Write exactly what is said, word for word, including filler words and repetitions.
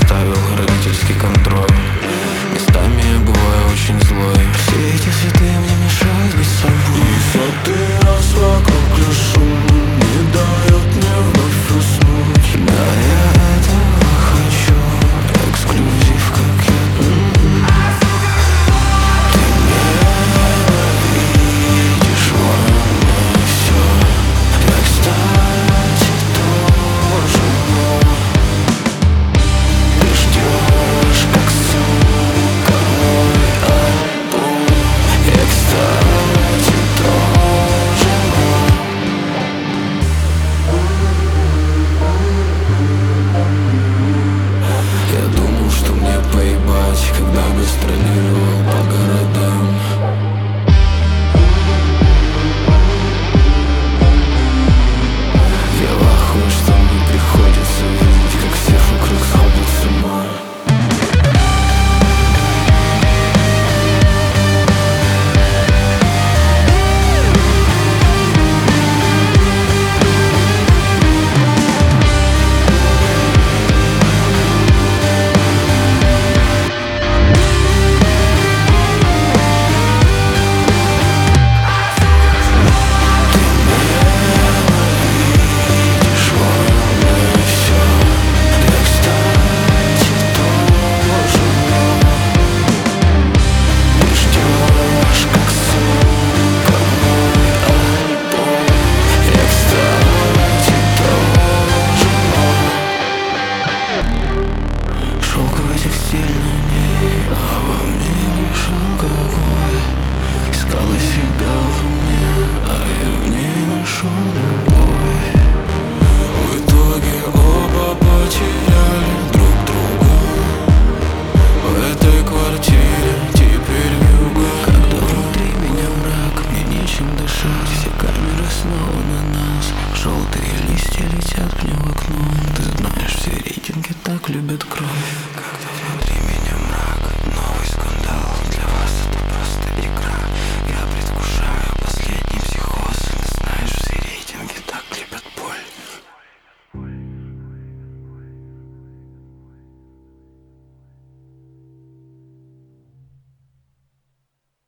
оставил родительский контроль. Местами я бываю очень злой. Все эти цветы мне мешают быть собой. И сотый раз вокруг лишь шум не дает мне вновь уснуть. Да, я этого хочу, эксклюзив, как я. Ты ненавидишь во мне все. Я, кстати, тоже, но ты ждешь, как сука, мой альбом. Я, кстати, тоже, но я думал, что мне поебать, когда гастролировал по городам. Я в ахуе, что мне приходится видеть, как все вокруг сходят с ума. Видишь во мне все. Я, кстати, тоже, но ты ждешь, как сука, мой альбом. Я, кстати, тоже, но шелковый текстильный ней, а во мне лишь алкоголь. Искала себя во мне, а я в ней нашел любовь. В итоге оба потеряли друг друга в этой квартире, теперь вьюга. Когда внутри меня мрак, мне нечем дышать. Все камеры снова на нас. Желтые листья летят мне в окно. Ты знаешь, все рейтинги так любят кровь.